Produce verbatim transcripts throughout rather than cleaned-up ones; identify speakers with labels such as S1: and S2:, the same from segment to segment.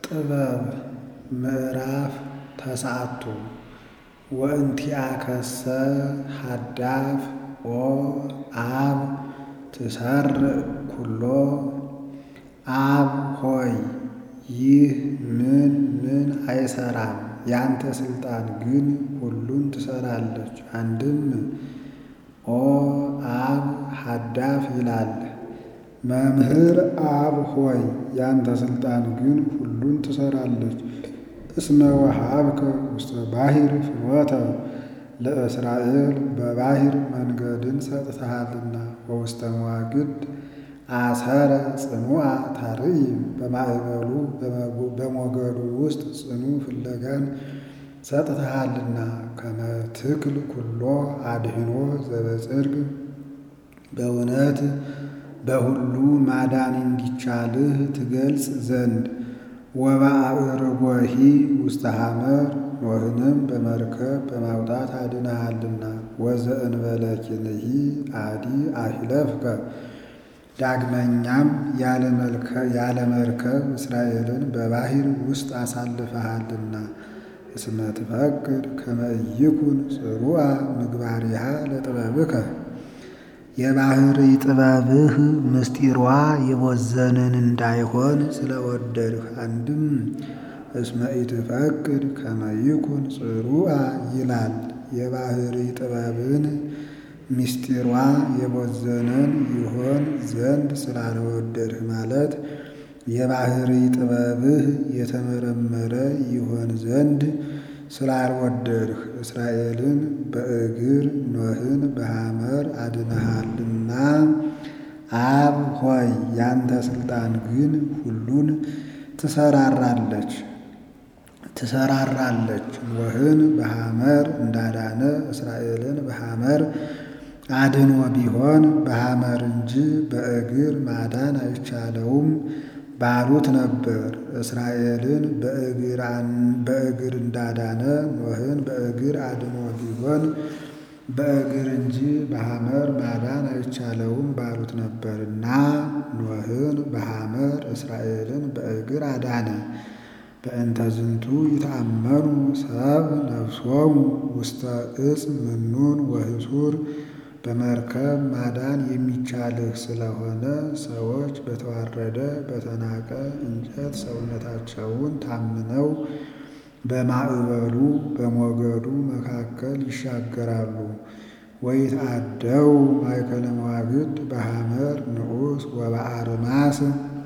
S1: ጥበብ ምዕራፍ ተስዓቱ ወእንቲአከሰ ሀዳፍ ኦ አብ ትሰርዕ ኩሎ። አብ ሆይ ይህ ምን ምን አይሰራም፣ ያንተ ሥልጣን ግን ሁሉን ትሰራለች። አንድም ኦ አብ ሀዳፍ ይላል። መምህር አብ ሆይ ያንተ ሥልጣን ግን ሁሉን ትሰራለች። እስመ ወሀብከ ውስተ ባሕር ፍኖተ ለእስራኤል በባሕር መንገድን ሰጥተሃልና። ወውስተ መዋግድ አሰረ ጽኑዓ ታርኢ በማዕበሉ በሞገዱ ውስጥ ጽኑ ፍለጋን ሰጥተሃልና። ከመ ትክል ኩሎ አድኅኖ ዘበጽድቅ በእውነት በሁሉ ማዳን እንዲቻልህ ትገልጽ ዘንድ። ወበአዕርጎሂ ውስተ ሐመር ኖኅንም በመርከብ በማውጣት አድነሃልና። ወዘእንበለኪንሂ አዲ አሂለፍከ ዳግመኛም ያለ መርከብ እስራኤልን በባሕር ውስጥ አሳልፈሃልና። እስመ ትፈቅድ ከመ ኢይኩን ጽሩዓ ምግባሪሃ ለጥበብከ የባሕርይ ጥበብህ ምስጢሯ የቦዘንን እንዳይሆን ስለወደድህ። አንድም እስመ ኢትፈቅድ ከመ ይኩን ጽሩዓ ይላል። የባሕርይ ጥበብን ምስጢሯ የቦዘነን ይሆን ዘንድ ስላልወደድህ ማለት የባሕርይ ጥበብህ የተመረመረ ይሆን ዘንድ ስላልወደድህ። እስራኤልን በእግር ኖኅን በሐመር አድነሃልና። አብ ሆይ ያንተ ሥልጣን ግን ሁሉን ትሰራራለች ትሰራራለች። ኖኅን በሐመር እንዳዳነ እስራኤልን በሐመር አድኖ ቢሆን በሐመር እንጂ በእግር ማዳን አይቻለውም ባሉት ነበር። እስራኤልን በእግር እንዳዳነ ኖኅን በእግር አድኖ ቢሆን በእግር እንጂ በሐመር ማዳን አይቻለውም ባሉት ነበርና ኖኅን በሐመር እስራኤልን በእግር አዳነ። በእንተ ዝንቱ ይትአመኑ ሰብ ነፍሶሙ ውስተ ዕፅ ምኑን ወህሱር። በመርከብ ማዳን የሚቻልህ ስለሆነ ሰዎች በተዋረደ በተናቀ እንጨት ሰውነታቸውን ታምነው በማዕበሉ በሞገዱ መካከል ይሻገራሉ። ወይትአደው ማእከለ መዋግድ በሐመር ንዑስ ወበአርማስ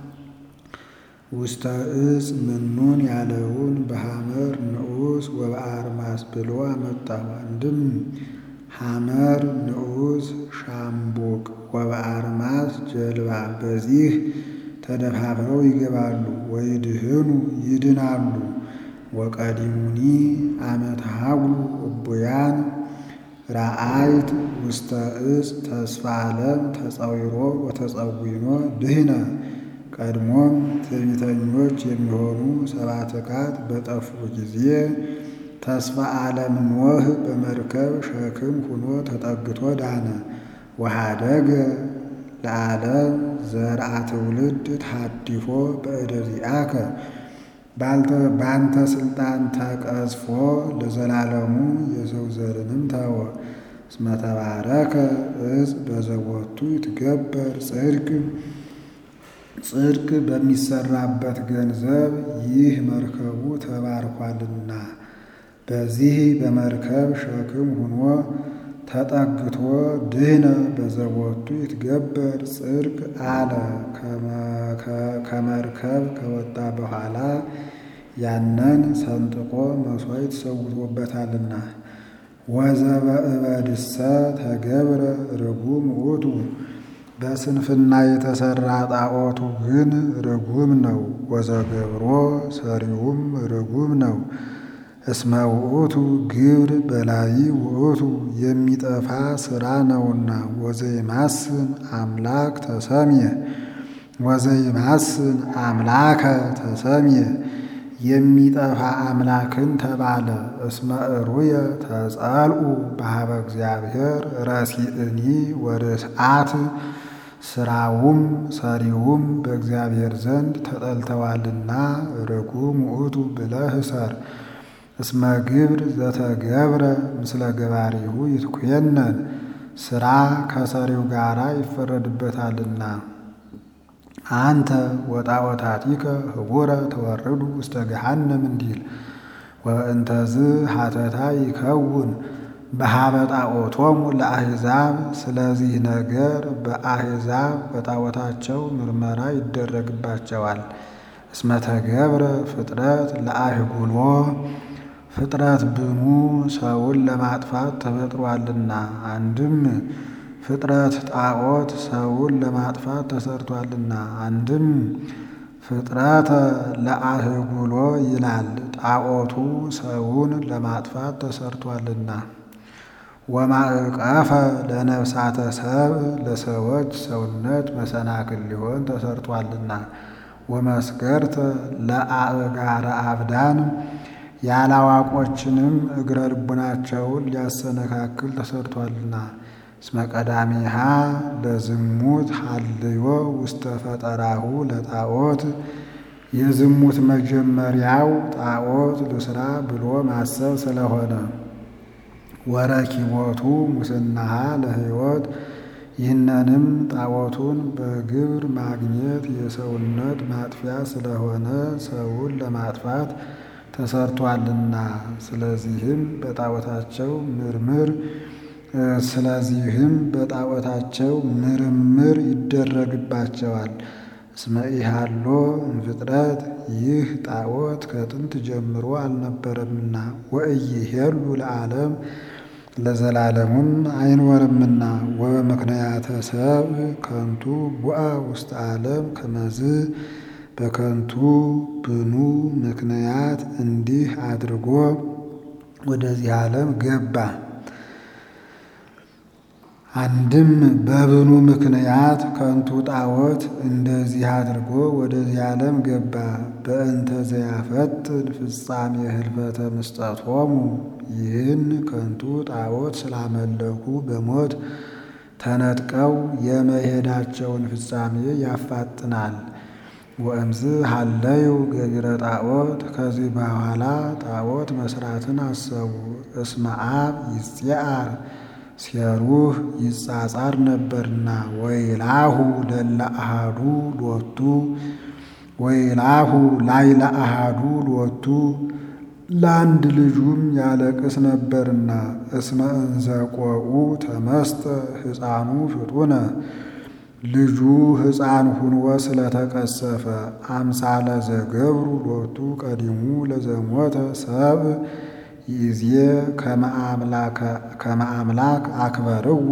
S1: ውስተ ዕፅ ምኑን ያለውን በሐመር ንዑስ ወበአርማስ ብሎ አመጣው። አንድም ሐመር ንዑስ ሻምቡቅ ወበአርማስ ጀልባ በዚህ ተደፋፍረው ይገባሉ ወይድህኑ ይድናሉ። ወቀዲሙኒ አመ ተሃጉሉ እቡያን ረአይት ውስተ ዕፅ ተስፋ ዓለም ተጸዊሮ ወተጸዊኖ ድህነ። ቀድሞም ትዕቢተኞች የሚሆኑ ሰብአ ትካት በጠፉ ጊዜ ተስፋ ዓለም ኖኅ በመርከብ ሸክም ሁኖ ተጠግቶ ዳነ። ወኀደገ ለዓለም ዘርአ ትውልድ ተሐዲፎ በእደ ዚአከ ባንተ ሥልጣን ተቀዝፎ ለዘላለሙ የሰው ዘርንም ተወ። እስመ ተባረከ ዕፅ በዘቦቱ ይትገበር ጽድቅ ጽድቅ በሚሰራበት ገንዘብ ይህ መርከቡ ተባርኳልና። በዚህ በመርከብ ሸክም ሁኖ ተጠግቶ ድህነ በዘቦቱ ይትገበር ጽድቅ አለ። ከመርከብ ከወጣ በኋላ ያንን ሰንጥቆ መሥዋዕት ሰውቶበታልና። ወዘበእበድሰ ተገብረ ርጉም ውእቱ በስንፍና የተሠራ ጣዖቱ ግን ርጉም ነው። ወዘገብሮ ሰሪውም ርጉም ነው። እስመ ውእቱ ግብር በላይ ውእቱ የሚጠፋ ሥራ ነውና። ወዘይማስን አምላክ ተሰምየ ወዘይማስን አምላከ ተሰምየ የሚጠፋ አምላክን ተባለ። እስመ እሩየ ተጸልኡ በኀበ እግዚአብሔር ረሲእኒ ወርስዓት ስራውም ሰሪውም በእግዚአብሔር ዘንድ ተጠልተዋልና ርጉም ውእቱ ብለህ እሰር። እስመ ግብር ዘተገብረ ምስለ ገባሪሁ ይትኮነን ስራ ከሰሪው ጋራ ይፈረድበታልና። አንተ ወጣወታቲከ ህቡረ ተወርዱ ውስተ ገሃነም እንዲል ወእንተዝ ሀተታ ይከውን በሀበ ጣዖቶሙ ለአሕዛብ። ስለዚህ ነገር በአሕዛብ በጣዖታቸው ምርመራ ይደረግባቸዋል። እስመ ተገብረ ፍጥረት ለአህጉሎ ፍጥረት ብኑ ሰውን ለማጥፋት ተፈጥሯልና። አንድም ፍጥረት ጣዖት ሰውን ለማጥፋት ተሰርቷልና። አንድም ፍጥረተ ለአህጉሎ ይላል ጣዖቱ ሰውን ለማጥፋት ተሰርቷልና። ወማዕቀፈ ለነፍሳተ ሰብእ ለሰዎች ሰውነት መሰናክል ሊሆን ተሰርቷልና። ወመስገርተ ለአእጋረ አብዳን ያላዋቆችንም እግረ ልቡናቸውን ሊያሰነካክል ተሰርቷልና። እስመ ቀዳሚሃ ለዝሙት ሀልዮ ውስተ ፈጠራሁ ለጣዖት የዝሙት መጀመሪያው ጣዖት ልስራ ብሎ ማሰብ ስለሆነ። ወረኪቦቱ ሙስናሃ ለሕይወት ይህንንም ጣዖቱን በግብር ማግኘት የሰውነት ማጥፊያ ስለሆነ ሰውን ለማጥፋት ተሰርቷልና። ስለዚህም በጣዖታቸው ምርምር ስለዚህም በጣዖታቸው ምርምር ይደረግባቸዋል። እስመ ኢሃሎ እምፍጥረት ይህ ጣዖት ከጥንት ጀምሮ አልነበረምና ወኢይሄሉ ለዓለም ለዘላለሙም አይኖርምና። ወበምክንያተ ሰብእ ከንቱ ቡአ ውስተ ዓለም ከመዝ በከንቱ ብኑ ምክንያት እንዲህ አድርጎ ወደዚህ ዓለም ገባ። አንድም በብኑ ምክንያት ከንቱ ጣዖት እንደዚህ አድርጎ ወደዚህ ዓለም ገባ። በእንተ ዘያፈጥን ፍጻሜ ህልፈተ ምስጠቶሙ ይህን ከንቱ ጣዖት ስላመለኩ በሞት ተነጥቀው የመሄዳቸውን ፍጻሜ ያፋጥናል። ወእምዝ ሀለዩ ገቢረ ጣዖት ከዚህ በኋላ ጣዖት መስራትን አሰቡ። እስመ አብ ይጽአር ሴሩህ ይጻጻር ነበርና። ወይላሁ ለለ አሃዱ ሎቱ ወይላሁ ላይለ አሃዱ ሎቱ ለአንድ ልጁም ያለቅስ ነበርና። እስመ እንዘ ቆኡ ተመስጠ ሕፃኑ ፍጡነ ልጁ ሕፃን ሁንወ ስለተቀሰፈ። አምሳለ ዘገብሩ ሎቱ ቀዲሙ ለዘሞተ ሰብእ ይዜ ከመ አምላክ አክበርዎ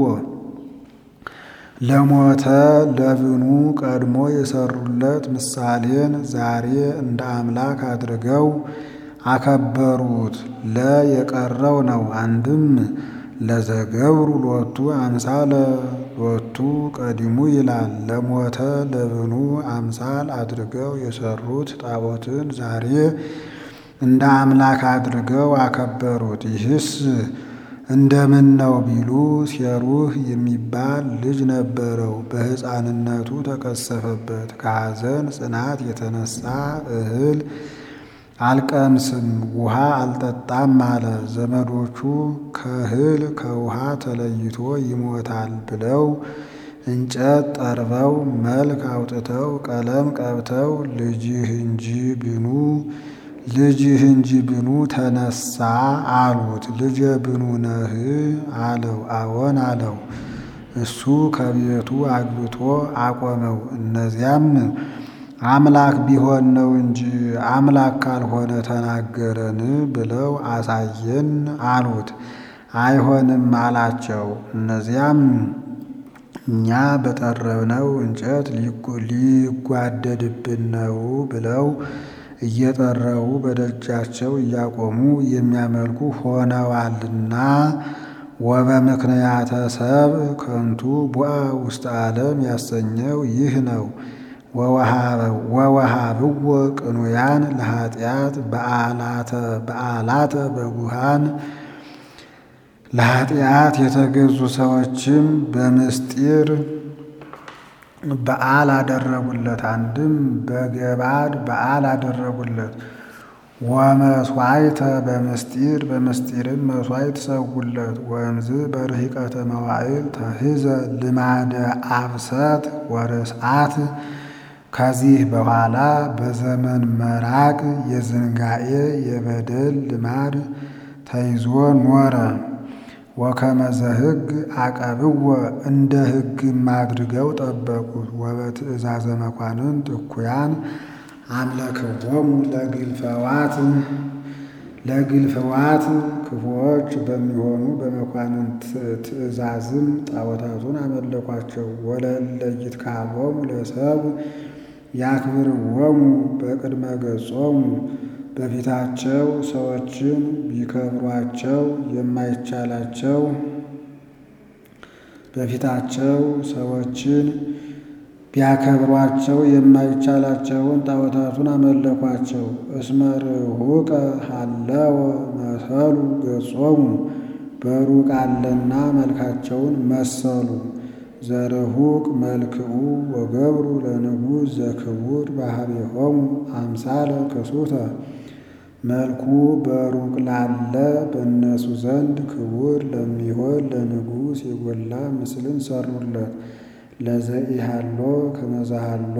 S1: ለሞተ ለብኑ ቀድሞ የሰሩለት ምሳሌን ዛሬ እንደ አምላክ አድርገው አከበሩት። ለ የቀረው ነው። አንድም ለዘገብሩ ሎቱ አምሳለ ሎቱ ቀዲሙ ይላል። ለሞተ ለብኑ አምሳል አድርገው የሰሩት ጣዖትን ዛሬ እንደ አምላክ አድርገው አከበሩት። ይህስ እንደምን ነው ቢሉ ሴሩህ የሚባል ልጅ ነበረው። በሕፃንነቱ ተቀሰፈበት። ከሐዘን ጽናት የተነሳ እህል አልቀምስም ውሃ አልጠጣም አለ። ዘመዶቹ ከእህል ከውሃ ተለይቶ ይሞታል ብለው እንጨት ጠርበው መልክ አውጥተው ቀለም ቀብተው ልጅህ እንጂ ብኑ ልጅህ እንጂ ብኑ ተነሳ አሉት። ልጄ ብኑ ነህ አለው። አዎን አለው። እሱ ከቤቱ አግብቶ አቆመው። እነዚያም አምላክ ቢሆን ነው እንጂ አምላክ ካልሆነ ተናገረን ብለው አሳየን አሉት። አይሆንም አላቸው። እነዚያም እኛ በጠረብነው እንጨት ሊጓደድብን ነው ብለው እየጠረቡ በደጃቸው እያቆሙ የሚያመልኩ ሆነዋልና። ወበምክንያተ ሰብእ ከንቱ ቡአ ውስተ ዓለም ያሰኘው ይህ ነው። ወወሃብዎ ቅኑያን ለኃጢአት በዓላተ በጉሃን ለኃጢአት የተገዙ ሰዎችም በምስጢር በዓል አደረጉለት። አንድም በገባድ በዓል አደረጉለት። ወመስዋዕተ በምስጢር በምስጢርም መስዋዕት ሰውለት። ወእምዝ በርሂቀተ መዋዕል ተሂዘ ልማደ አብሰት ወርስዓት። ከዚህ በኋላ በዘመን መራቅ የዝንጋኤ የበደል ልማድ ተይዞ ኖረ። ወከመዘ ሕግ አቀብዎ እንደ ሕግም አድርገው ጠበቁት። ወበትእዛዘ መኳንንት እኩያን አምለክዎሙ ለግልፈዋት ለግልፈዋት ክፉዎች በሚሆኑ በመኳንንት ትእዛዝም ጣዖታቱን አመለኳቸው። ወለእለ ይትካቦሙ ለሰብ ያክብርዎሙ በቅድመ ገጾሙ። በፊታቸው ሰዎችን ቢከብሯቸው የማይቻላቸው በፊታቸው ሰዎችን ቢያከብሯቸው የማይቻላቸውን ጣዖታቱን አመለኳቸው። እስመ ርሑቀ ሀለወ መሰሉ ገጾሙ በሩቅ አለና መልካቸውን መሰሉ። ዘርሑቅ መልክዑ ወገብሩ ለንጉሥ ዘክቡር ባህቤሆሙ አምሳለ ክሱተ። መልኩ በሩቅ ላለ በእነሱ ዘንድ ክቡር ለሚሆን ለንጉሥ የጎላ ምስልን ሰሩለት። ለዘኢሃሎ ከመዛሃሎ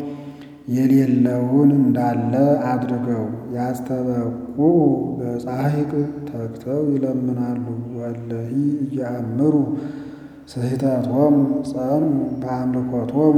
S1: የሌለውን እንዳለ አድርገው ያስተበቁ በጻሕቅ ተግተው ይለምናሉ። ወእለሂ እያአምሩ ስሕተቶሙ ጸኑ በአምልኮቶሙ።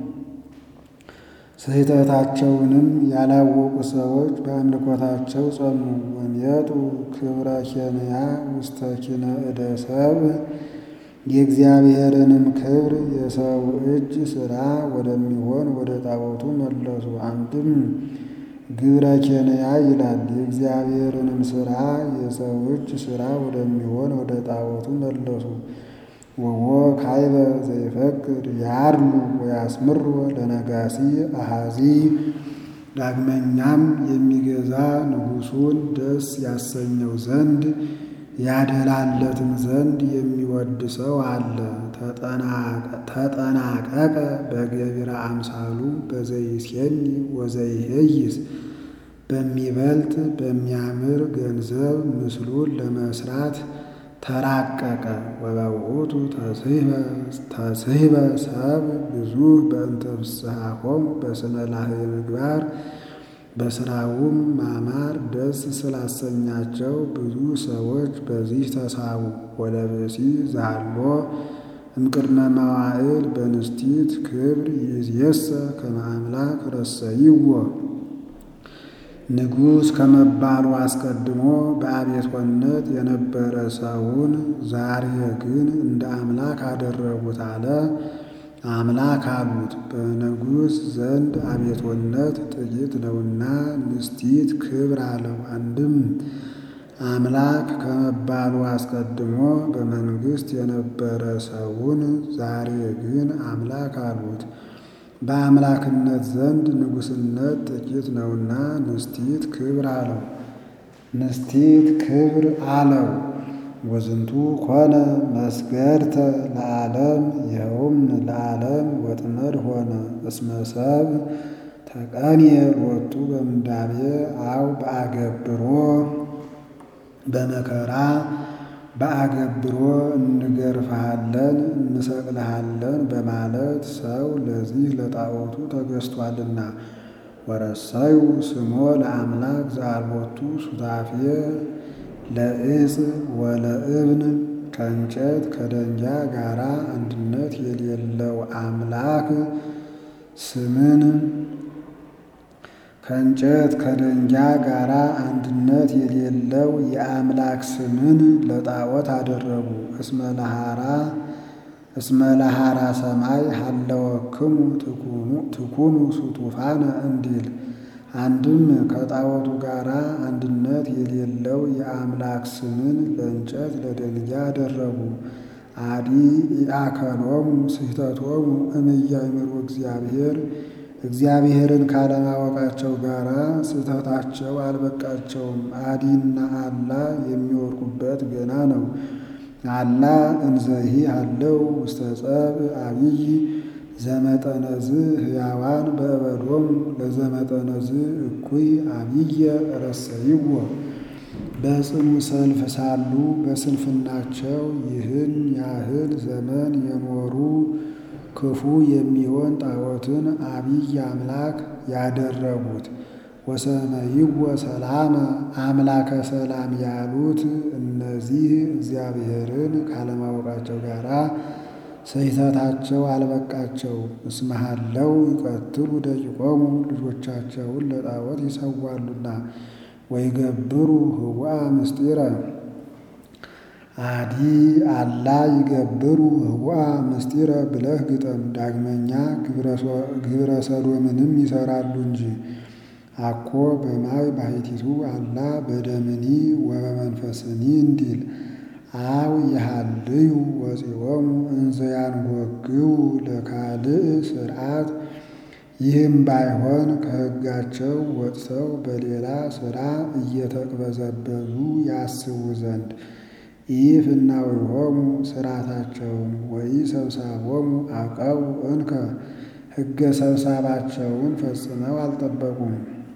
S1: ስሕተታቸውንም ያላወቁ ሰዎች በአምልኮታቸው ጸኑ። ወሜጡ ክብረ ኬንያ ውስተ ኪነ እደ ሰብእ። የእግዚአብሔርንም ክብር የሰው እጅ ሥራ ወደሚሆን ወደ ጣዖቱ መለሱ። አንድም ግብረ ኬንያ ይላል። የእግዚአብሔርንም ሥራ የሰው እጅ ሥራ ወደሚሆን ወደ ጣዖቱ መለሱ። ወዎ ካይበ ዘይፈቅድ ያርሉ ወያስምሮ ለነጋሲ አሃዚ። ዳግመኛም የሚገዛ ንጉሡን ደስ ያሰኘው ዘንድ ያደላለትም ዘንድ የሚወድ ሰው አለ። ተጠናቀቀ በገቢረ አምሳሉ በዘይሴኒ ወዘይሄይስ። በሚበልጥ በሚያምር ገንዘብ ምስሉን ለመስራት ተራቀቀ። ወበውእቱ ተስሕበ ሰብ ብዙ በእንተ ፍስሓሆሙ በስነ ላህየ ምግባር። በስራውም ማማር ደስ ስላሰኛቸው ብዙ ሰዎች በዚህ ተሳቡ። ወለብእሲ ዛሎ እምቅድመ መዋዕል በንስቲት ክብር ይእዜሰ ከመ አምላክ ረሰይዎ። ንጉሥ ከመባሉ አስቀድሞ በአቤትነት የነበረ ሰውን ዛሬ ግን እንደ አምላክ አደረጉት አለ። አምላክ አሉት። በንጉሥ ዘንድ አቤትነት ጥቂት ነውና ንስቲት ክብር አለው። አንድም አምላክ ከመባሉ አስቀድሞ በመንግሥት የነበረ ሰውን ዛሬ ግን አምላክ አሉት። በአምላክነት ዘንድ ንጉሥነት ጥቂት ነውና ንስቲት ክብር አለው። ንስቲት ክብር አለው። ወዝንቱ ኮነ መስገድተ ለዓለም። ይኸውም ለዓለም ወጥመድ ሆነ። እስመ ሰብእ ተቀንየ ሎቱ በምንዳቤ አው በአገብሮ። በመከራ በአገብሮ እንገርፍሃለን እንሰቅልሃለን በማለት ሰው ለዚህ ለጣዖቱ ተገዝቷልና። ወረሰዩ ስሞ ለአምላክ ዘአልቦቱ ሱታፌ ለዕፅ ወለእብን። ከእንጨት ከደንጊያ ጋራ አንድነት የሌለው አምላክ ስምን ከእንጨት ከደንጊያ ጋራ አንድነት የሌለው የአምላክ ስምን ለጣዖት አደረጉ። እስመ ለሃራ እስመ ለሃራ ሰማይ ሀለወክሙ ትኩኑ ሱቱፋነ እንዲል። አንድም ከጣዖቱ ጋራ አንድነት የሌለው የአምላክ ስምን ለእንጨት ለደንጊያ አደረጉ። አዲ ኢአከሎሙ ስሕተቶሙ እምያእምሩ እግዚአብሔር። እግዚአብሔርን ካለማወቃቸው ጋራ ስህተታቸው አልበቃቸውም። አዲና አላ የሚወርቁበት ገና ነው። አላ እንዘሂ አለው ውስተ ጸብ አብይ ዘመጠነዝ ሕያዋን በእበዶሙ ለዘመጠነዝ እኩይ አብየ ረሰይዎ በጽኑ ሰልፍ ሳሉ በስንፍናቸው ይህን ያህል ዘመን የኖሩ ክፉ የሚሆን ጣዖትን አብይ አምላክ ያደረጉት። ወሰመይዎ ሰላመ አምላከ ሰላም ያሉት እነዚህ እግዚአብሔርን ካለማወቃቸው ጋራ ስሕተታቸው አልበቃቸው። እስመሃለው ይቀትሉ ደቂቆሙ ልጆቻቸውን ለጣዖት ይሰዋሉና ወይገብሩ ህቡአ ምስጢረ አዲ አላ ይገብሩ ህቡአ ምስጢረ ብለህ ግጠም። ዳግመኛ ግብረ ሰዶምንም ይሰራሉ እንጂ አኮ በማይ ባሕቲቱ አላ በደምኒ ወበመንፈስኒ እንዲል አው ይሃልዩ ወፂኦሙ እንዘ ያንጐግዉ ለካልእ ስርዓት። ይህም ባይሆን ከሕጋቸው ወጥተው በሌላ ሥራ እየተቅበዘበዙ ያስቡ ዘንድ ኢፍናዊሆሙ ሥርዓታቸውን ወይ ሰብሳቦሙ አቀው እንከ ሕገ ሰብሳባቸውን ፈጽመው አልጠበቁም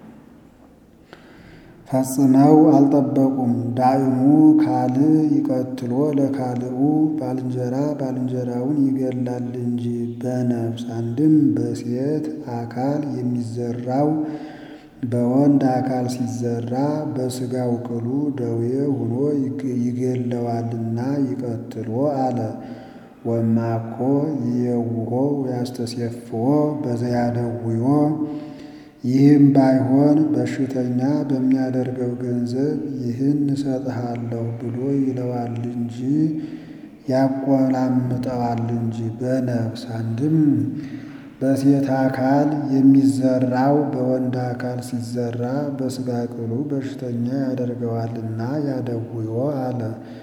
S1: ፈጽመው አልጠበቁም። ዳእሙ ካልእ ይቀትሎ ለካልኡ ባልንጀራ ባልንጀራውን ይገላል እንጂ በነፍስ አንድም በሴት አካል የሚዘራው በወንድ አካል ሲዘራ በሥጋው ቅሉ ደዌ ሆኖ ይገለዋልና ይቀትሎ አለ። ወማኮ ይየውሆ ያስተሴፍዎ በዘያደውዮ። ይህም ባይሆን በሽተኛ በሚያደርገው ገንዘብ ይህን እሰጥሃለሁ ብሎ ይለዋል እንጂ ያቆላምጠዋል እንጂ በነፍስ አንድም በሴት አካል የሚዘራው በወንድ አካል ሲዘራ በሥጋ ቅሉ በሽተኛ ያደርገዋልና ያደውዮ አለ።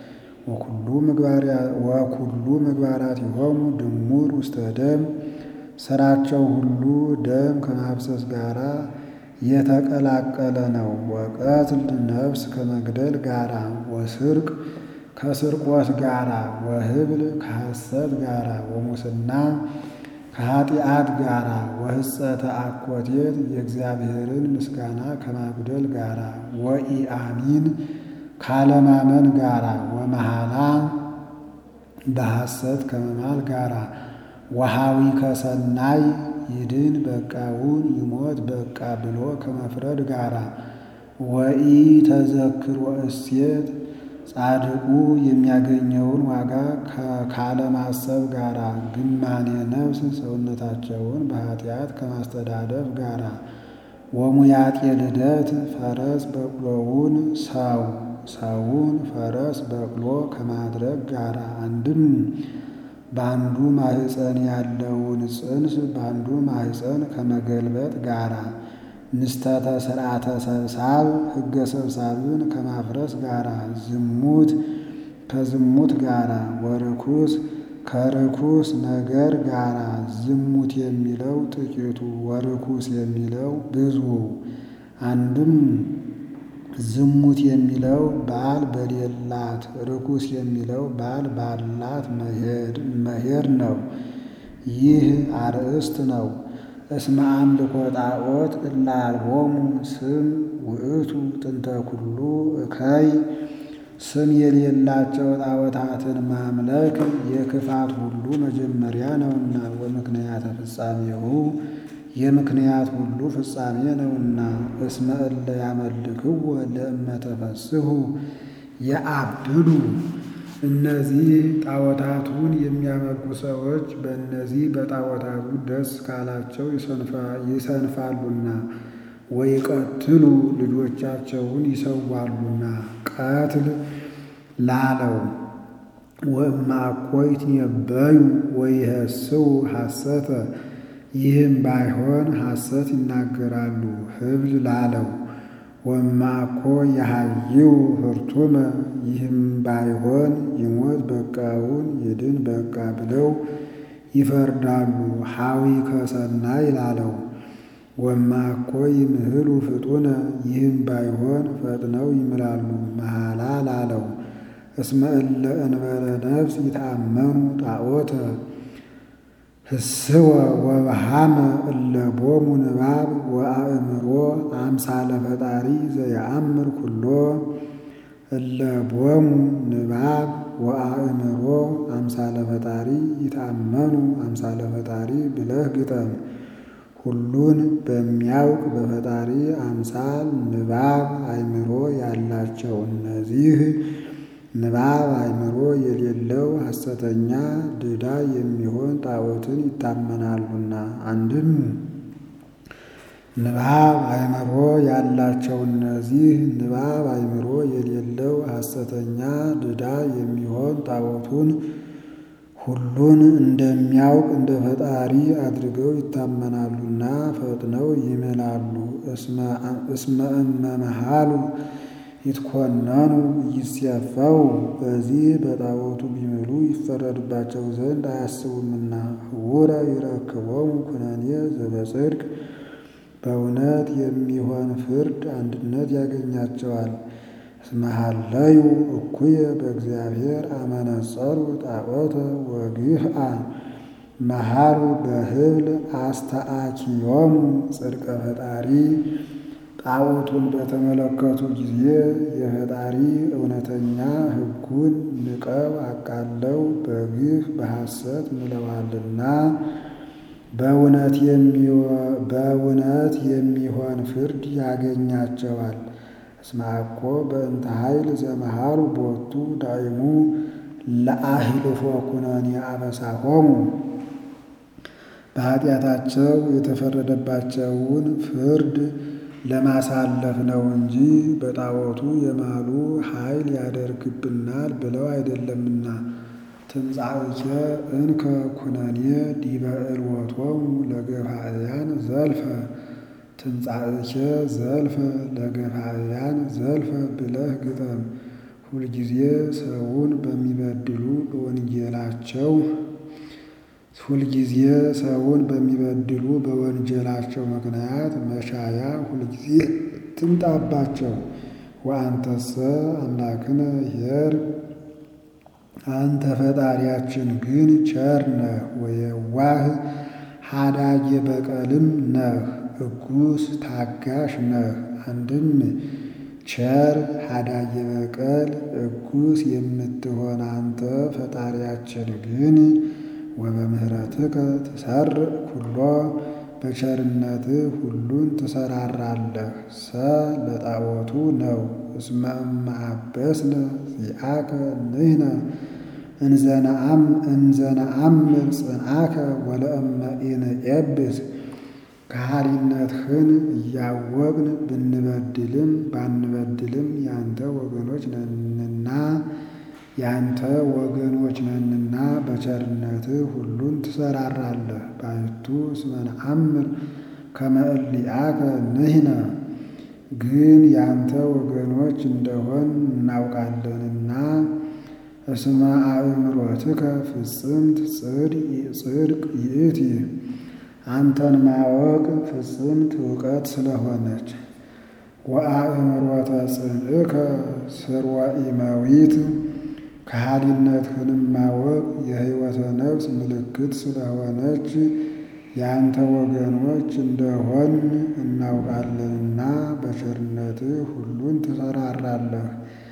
S1: ወኩሉ ምግባራቲሆሙ ድሙር ውስተ ደም። ሥራቸው ሁሉ ደም ከማፍሰስ ጋራ የተቀላቀለ ነው። ወቀትል ነፍስ ከመግደል ጋራ፣ ወስርቅ ከስርቆት ጋራ፣ ወህብል ከሐሰት ጋራ፣ ወሙስና ከኃጢአት ጋራ፣ ወሕጸተ አኮቴት የእግዚአብሔርን ምስጋና ከማጉደል ጋራ፣ ወኢአሚን ካለማመን ጋራ፣ ወመሃላ በሐሰት ከመማል ጋራ፣ ወሃዊ ከሰናይ ይድን በቃውን ይሞት በቃ ብሎ ከመፍረድ ጋራ፣ ወኢ ተዘክሮ እሴት ጻድቁ የሚያገኘውን ዋጋ ካለማሰብ ጋራ፣ ግማኔ ነፍስ ሰውነታቸውን በኃጢአት ከማስተዳደፍ ጋራ፣ ወሙያጤ ልደት ፈረስ በቅሎውን ሰው ሰውን ፈረስ በቅሎ ከማድረግ ጋራ፣ አንድም በአንዱ ማህፀን ያለውን ጽንስ በአንዱ ማህፀን ከመገልበጥ ጋራ፣ ንስተተ ስርዓተ ሰብሳብ ሕገ ሰብሳብን ከማፍረስ ጋራ፣ ዝሙት ከዝሙት ጋራ፣ ወርኩስ ከርኩስ ነገር ጋራ። ዝሙት የሚለው ጥቂቱ ወርኩስ የሚለው ብዙ። አንድም ዝሙት የሚለው ባል በሌላት፣ ርኩስ የሚለው ባል ባላት መሄድ ነው። ይህ አርእስት ነው። እስመ አምልኮ ጣዖት እለ አልቦሙ ስም ውእቱ ጥንተ ኩሉ እከይ። ስም የሌላቸው ጣዖታትን ማምለክ የክፋት ሁሉ መጀመሪያ ነውና፣ ወምክንያተ ፍጻሜሁ የምክንያት ሁሉ ፍጻሜ ነውና። እስመ እለ ያመልክዎ ለእመ ተፈስሑ የአብዱ። እነዚህ ጣዖታቱን የሚያመልኩ ሰዎች በእነዚህ በጣዖታቱ ደስ ካላቸው ይሰንፋሉና፣ ወይቀትሉ ልጆቻቸውን ይሰዋሉና። ቀትል ላለው ወእማኮ ይትነበዩ ወይሐስው ሐሰተ። ይህም ባይሆን ሐሰት ይናገራሉ። ህብል ላለው ወእማኮ የሃይው ህርቱመ። ይህም ባይሆን ይሞት በቃውን ይድን በቃ ብለው ይፈርዳሉ። ሐዊ ከሰናይ ላለው ወእማኮ ይምህሉ ፍጡነ። ይህም ባይሆን ፈጥነው ይምላሉ። መሐላ ላለው እስመ እለ እንበለ ነፍስ ይታመኑ ጣዖተ። ህስወ ወበሃመ እለቦሙ ንባብ ወአእምሮ አምሳለ ፈጣሪ ዘየአምር ኩሎ እለቦሙ ንባብ ወአእምሮ አምሳለ ፈጣሪ ይታመኑ አምሳለ ፈጣሪ ብለህ ግጠም። ሁሉን በሚያውቅ በፈጣሪ አምሳል ንባብ አእምሮ ያላቸው እነዚህ ንባብ አእምሮ የሌለው ሐሰተኛ ድዳ የሚሆን ጣዖትን ይታመናሉና። አንድም ንባብ አእምሮ ያላቸው እነዚህ ንባብ አእምሮ የሌለው ሐሰተኛ ድዳ የሚሆን ጣዖቱን ሁሉን እንደሚያውቅ እንደ ፈጣሪ አድርገው ይታመናሉና ፈጥነው ይምላሉ። እስመ እመመሃሉ ይትኮነኑ ይሴፈው በዚህ በጣዖቱ ቢምሉ ይፈረድባቸው ዘንድ አያስቡምና። ህውረ ይረክቦሙ ኩነኔ ዘበጽድቅ በእውነት የሚሆን ፍርድ አንድነት ያገኛቸዋል። እስመ ሀለዩ እኩየ በእግዚአብሔር አመነጸሩ ጣዖተ ወግፍአ መሃሉ በህብል አስተአኪዮሙ ጽድቀ ፈጣሪ ጣዖቱን በተመለከቱ ጊዜ የፈጣሪ እውነተኛ ሕጉን ንቀው አቃለው በግፍ በሐሰት ምለዋልና በእውነት የሚሆን ፍርድ ያገኛቸዋል። እስመ አኮ በእንተ ኃይል ዘመሃሩ ቦቱ ዳይሙ ለአህልፎ ኩነኔ አበሳሆሙ በኃጢአታቸው የተፈረደባቸውን ፍርድ ለማሳለፍ ነው እንጂ በጣዖቱ የማሉ ኃይል ያደርግብናል ብለው አይደለምና። ትምጻእከ እንከ ኩነኔ ዲበ ዕልወቶሙ ለገፋእያን ዘልፈ ትምጻእከ ዘልፈ ለገፋእያን ዘልፈ ብለህ ግጠም። ሁልጊዜ ሰውን በሚበድሉ በወንጀላቸው ሁልጊዜ ሰውን በሚበድሉ በወንጀላቸው ምክንያት መሻያ ሁልጊዜ ትምጣባቸው። ወአንተሰ አምላክነ ኄር አንተ ፈጣሪያችን ግን ቸር ነህ ወየዋህ ሀዳጌ በቀልም ነህ እጉስ ታጋሽ ነህ። አንድም ቸር ሀዳጌ በቀል እጉስ የምትሆን አንተ ፈጣሪያችን ግን ወበምህረትከ ትሰርዕ ኩሎ በቸርነትህ ሁሉን ትሰራራለህ። ሰ ለጣዖቱ ነው። እስመ እምአበስነ ዚአከ ንሕነ እንዘነአምር ጽንዓከ ወለእመ ኢንዔብስ ከሃሊነትህን እያወቅን ብንበድልም ባንበድልም ያንተ ወገኖች ነንና ያንተ ወገኖች ነንና በቸርነትህ ሁሉን ትሰራራለህ። ባሕቱ እስመ ነአምር ከመ እሊአከ ንሕነ ግን ያንተ ወገኖች እንደሆን እናውቃለንና። እስመ አእምሮትከ ፍጽምት ጽድቅ ይእቲ አንተን ማወቅ ፍጽምት እውቀት ስለሆነች። ወአእምሮተ ጽንዕከ ስርወ ኢመዊት ከሃሊነትህንም ማወቅ የሕይወተ ነፍስ ምልክት ስለሆነች ያንተ ወገኖች እንደሆን እናውቃለንና በቸርነትህ ሁሉን ትሰራራለህ።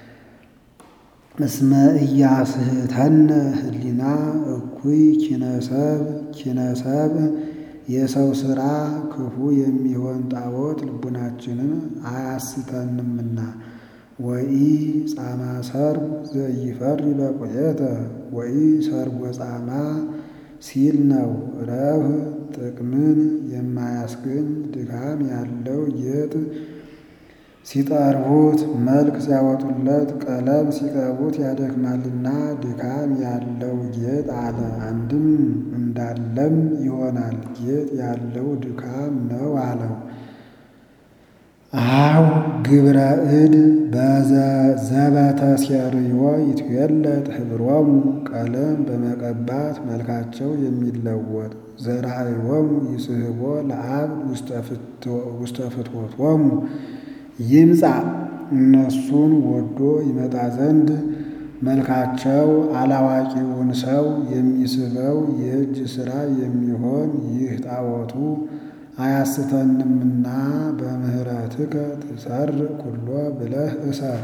S1: እስመ ኢያስሕተነ ህሊና እኩይ ኪነሰብ ኪነሰብ የሰው ሥራ ክፉ የሚሆን ጣዖት ልቡናችንን አያስተንምና። ወኢ ጻማ ሰርብ ዘይፈሪ በቁየተ ወኢ ሰርጎ ጻማ ሲል ነው። ረብህ ጥቅምን የማያስገኝ ድካም ያለው ጌጥ ሲጠርቡት መልክ ሲያወጡለት ቀለም ሲቀቡት ያደክማልና ድካም ያለው ጌጥ አለ። አንድም እንዳለም ይሆናል ጌጥ ያለው ድካም ነው አለው። አው ግብረ እድ ዘበተሴርዮ ይትዌለጥ ህብሮሙ ቀለም በመቀባት መልካቸው የሚለወጥ ዘራእዮሙ ይስሕቦ ለአብ ውስተ ፍትወቶሙ ይምጻ እነሱን ወዶ ይመጣ ዘንድ መልካቸው አላዋቂውን ሰው የሚስበው የእጅ ሥራ የሚሆን ይህ ጣዖቱ አያስተንምና በምህረትከ ትሠር ኩሎ ብለህ እሰር።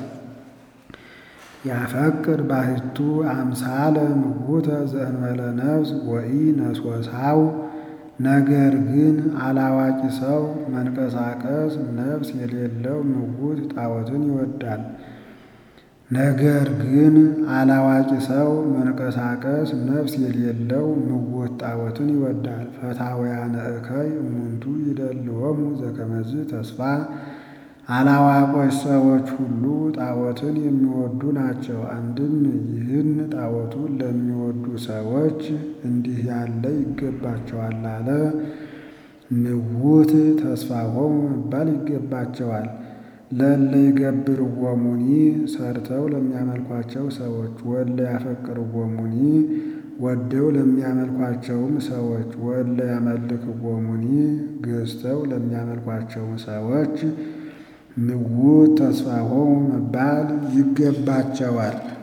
S1: ያፈቅር ባሕቱ አምሳለ ምውተ ዘእንበለ ነፍስ ወኢ ነስወሳው። ነገር ግን አላዋቂ ሰው መንቀሳቀስ ነፍስ የሌለው ምውት ጣዖትን ይወዳል። ነገር ግን አላዋቂ ሰው መንቀሳቀስ ነፍስ የሌለው ምውት ጣዖትን ይወዳል። ፈታውያነ እከይ እሙንቱ ይደልዎሙ ዘከመዝ ተስፋ። አላዋቆች ሰዎች ሁሉ ጣዖትን የሚወዱ ናቸው። አንድም ይህን ጣዖቱን ለሚወዱ ሰዎች እንዲህ ያለ ይገባቸዋል አለ። ምውት ተስፋሆሙ መባል ይገባቸዋል። ለእለ ይገብርዎሙኒ ሰርተው ለሚያመልኳቸው ሰዎች፣ ወእለ ያፈቅርዎሙኒ ወደው ለሚያመልኳቸውም ሰዎች፣ ወእለ ያመልክዎሙኒ ገዝተው ለሚያመልኳቸውም ሰዎች ምውት ተስፋሆሙ መባል ይገባቸዋል።